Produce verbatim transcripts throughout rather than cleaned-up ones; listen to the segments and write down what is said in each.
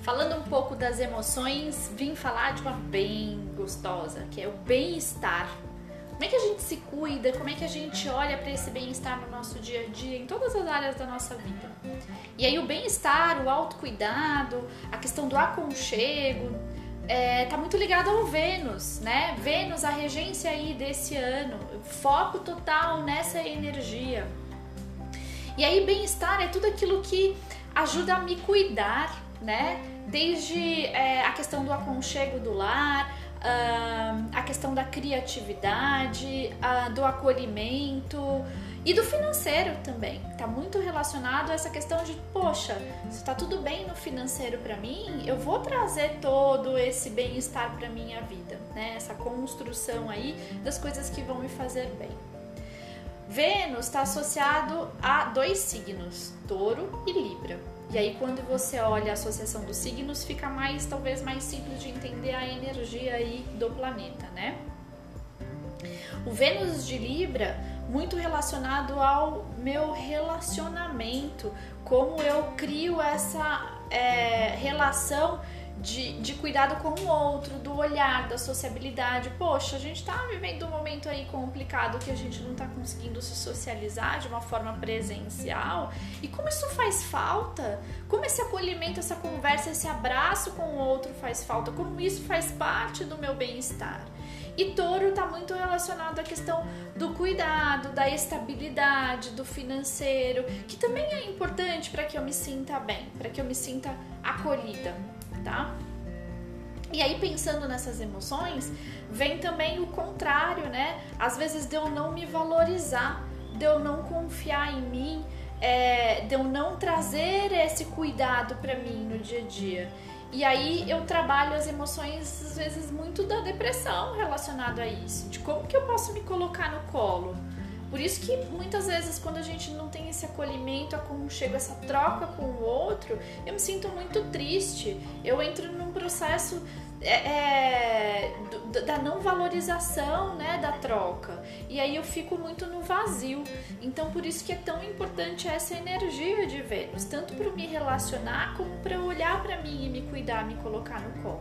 falando um pouco das emoções, vim falar de uma bem gostosa, que é o bem-estar. Como é que a gente se cuida, como é que a gente olha para esse bem-estar no nosso dia a dia, em todas as áreas da nossa vida. E aí o bem-estar, o autocuidado, a questão do aconchego, é, tá muito ligado ao Vênus, né? Vênus, a regência aí desse ano, foco total nessa energia. E aí bem-estar é tudo aquilo que ajuda a me cuidar, né? Desde é, a questão do aconchego do lar, Uh, a questão da criatividade, uh, do acolhimento e do financeiro também. Tá muito relacionado a essa questão de, poxa, se tá tudo bem no financeiro para mim, eu vou trazer todo esse bem-estar para minha vida, né? Essa construção aí das coisas que vão me fazer bem. Vênus está associado a dois signos, Touro e Libra. E aí quando você olha a associação dos signos, fica mais, talvez mais simples de entender a energia aí do planeta, né? O Vênus de Libra, muito relacionado ao meu relacionamento, como eu crio essa é, relação de, de cuidado com o outro, do olhar, da sociabilidade. Poxa, a gente tá vivendo um momento aí complicado que a gente não tá conseguindo se socializar de uma forma presencial. E como isso faz falta, como esse acolhimento, essa conversa, esse abraço com o outro faz falta, como isso faz parte do meu bem-estar. E Touro tá muito relacionado à questão do cuidado, da estabilidade, do financeiro, que também é importante para que eu me sinta bem, para que eu me sinta acolhida. Tá? E aí pensando nessas emoções, vem também o contrário, né? Às vezes de eu não me valorizar, de eu não confiar em mim, é, de eu não trazer esse cuidado para mim no dia a dia. E aí eu trabalho as emoções, às vezes, muito da depressão relacionado a isso, de como que eu posso me colocar no colo. Por isso que muitas vezes quando a gente não tem esse acolhimento, aconchego, essa troca com o outro, eu me sinto muito triste. Eu entro num processo é, é, da não valorização, né, da troca. E aí eu fico muito no vazio. Então por isso que é tão importante essa energia de Vênus, tanto para me relacionar como para olhar para mim e me cuidar, me colocar no colo.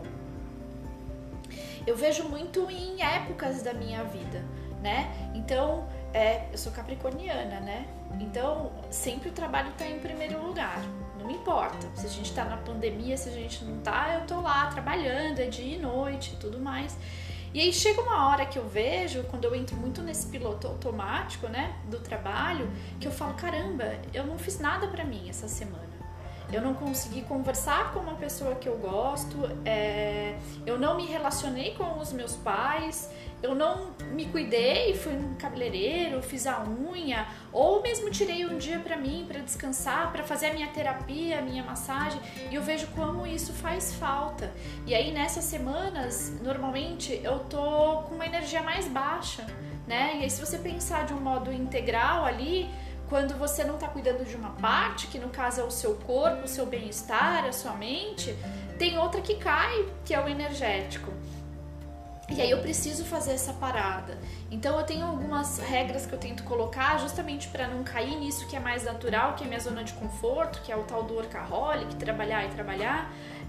Eu vejo muito em épocas da minha vida, né? Então É, eu sou capricorniana, né? Então, sempre o trabalho tá em primeiro lugar. Não importa. Se a gente tá na pandemia, se a gente não tá, eu tô lá trabalhando, é dia e noite e tudo mais. E aí chega uma hora que eu vejo, quando eu entro muito nesse piloto automático, né, do trabalho, que eu falo, caramba, eu não fiz nada pra mim essa semana. Eu não consegui conversar com uma pessoa que eu gosto, é, eu não me relacionei com os meus pais, eu não me cuidei, fui no cabeleireiro, fiz a unha, ou mesmo tirei um dia pra mim, pra descansar, pra fazer a minha terapia, a minha massagem, e eu vejo como isso faz falta. E aí nessas semanas, normalmente eu tô com uma energia mais baixa, né? E aí se você pensar de um modo integral ali, quando você não está cuidando de uma parte, que no caso é o seu corpo, o seu bem-estar, a sua mente, tem outra que cai, que é o energético. E aí eu preciso fazer essa parada. Então eu tenho algumas regras que eu tento colocar justamente para não cair nisso que é mais natural, que é a minha zona de conforto, que é o tal do workaholic, trabalhar e trabalhar.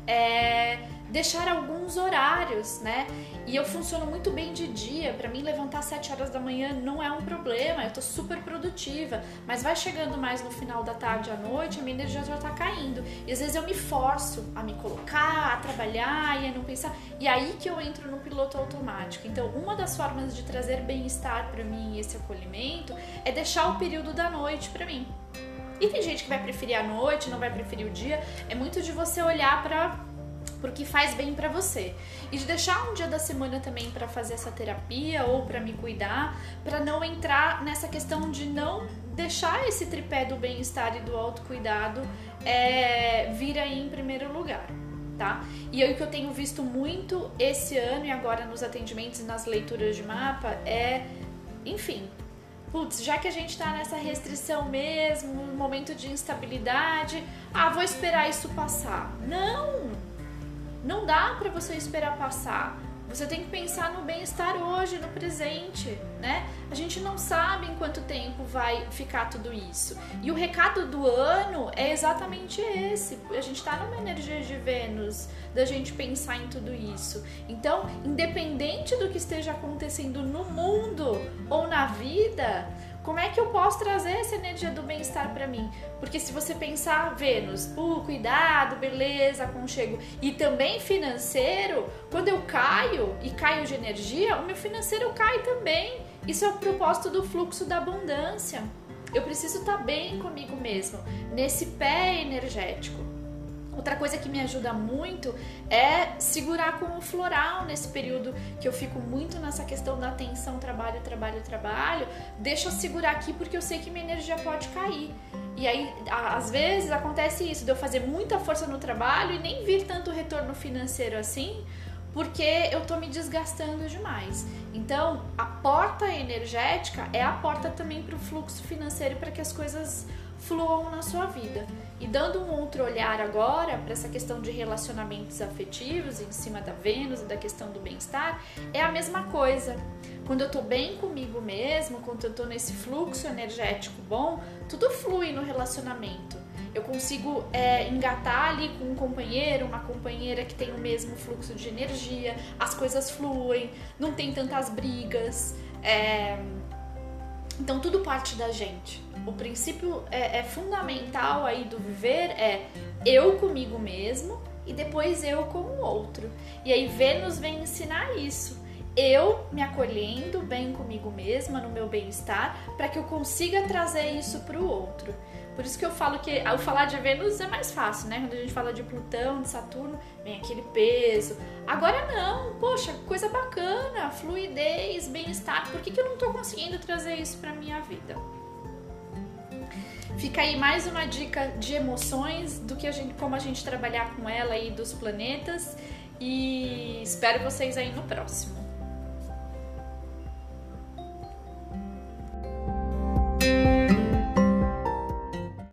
É deixar alguns horários, né? E eu funciono muito bem de dia. Pra mim, levantar às sete horas da manhã não é um problema, eu tô super produtiva. Mas vai chegando mais no final da tarde à noite, a minha energia já tá caindo. E às vezes eu me forço a me colocar, a trabalhar e a não pensar. E aí que eu entro no piloto automático. Então, uma das formas de trazer bem-estar pra mim e esse acolhimento é deixar o período da noite pra mim. E tem gente que vai preferir a noite, não vai preferir o dia. É muito de você olhar para o que faz bem para você. E de deixar um dia da semana também para fazer essa terapia ou para me cuidar, para não entrar nessa questão de não deixar esse tripé do bem-estar e do autocuidado é, vir aí em primeiro lugar. Tá? E aí, o que eu tenho visto muito esse ano e agora nos atendimentos e nas leituras de mapa é, enfim... Putz, já que a gente tá nessa restrição mesmo, um momento de instabilidade, ah, vou esperar isso passar. Não! Não dá pra você esperar passar. Você tem que pensar no bem-estar hoje, no presente, né? né? A gente não sabe em quanto tempo vai ficar tudo isso. E o recado do ano é exatamente esse. A gente tá numa energia de Vênus, da gente pensar em tudo isso. Então, independente do que esteja acontecendo no mundo ou na vida, como é que eu posso trazer essa energia do bem-estar para mim? Porque se você pensar Vênus, uh, cuidado, beleza, aconchego, e também financeiro, quando eu caio e caio de energia, o meu financeiro cai também. Isso é o propósito do fluxo da abundância. Eu preciso estar bem comigo mesmo, nesse pé energético. Outra coisa que me ajuda muito é segurar com o floral nesse período que eu fico muito nessa questão da atenção, trabalho, trabalho, trabalho. Deixa eu segurar aqui porque eu sei que minha energia pode cair. E aí, às vezes, acontece isso, de eu fazer muita força no trabalho e nem vir tanto retorno financeiro assim, porque eu tô me desgastando demais. Então, a porta energética é a porta também para o fluxo financeiro, para que as coisas fluam na sua vida. E dando um outro olhar agora para essa questão de relacionamentos afetivos em cima da Vênus e da questão do bem-estar, é a mesma coisa. Quando eu tô bem comigo mesmo, quando eu tô nesse fluxo energético bom, tudo flui no relacionamento. Eu consigo é, engatar ali com um companheiro, uma companheira que tem o mesmo fluxo de energia, as coisas fluem, não tem tantas brigas, é... então tudo parte da gente. O princípio é, é fundamental aí do viver é eu comigo mesmo e depois eu com o outro. E aí Vênus vem ensinar isso. Eu me acolhendo bem comigo mesma, no meu bem-estar, para que eu consiga trazer isso para o outro. Por isso que eu falo que ao falar de Vênus é mais fácil, né? Quando a gente fala de Plutão, de Saturno, vem aquele peso. Agora não, poxa, coisa bacana, fluidez, bem-estar. Por que que eu não tô conseguindo trazer isso para minha vida? Fica aí mais uma dica de emoções, do que a gente, como a gente trabalhar com ela e dos planetas. E espero vocês aí no próximo.